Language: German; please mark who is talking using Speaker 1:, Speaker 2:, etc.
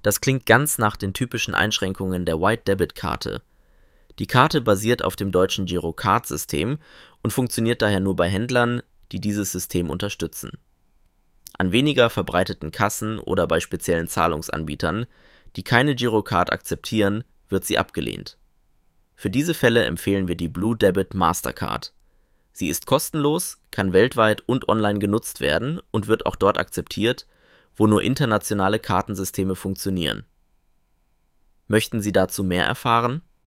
Speaker 1: Das klingt ganz nach den typischen Einschränkungen der White-Debit-Karte. Die Karte basiert auf dem deutschen Girocard-System und funktioniert daher nur bei Händlern, die dieses System unterstützen. An weniger verbreiteten Kassen oder bei speziellen Zahlungsanbietern, die keine Girocard akzeptieren, wird sie abgelehnt. Für diese Fälle empfehlen wir die Blue Debit Mastercard. Sie ist kostenlos, kann weltweit und online genutzt werden und wird auch dort akzeptiert, wo nur internationale Kartensysteme funktionieren. Möchten Sie dazu mehr erfahren?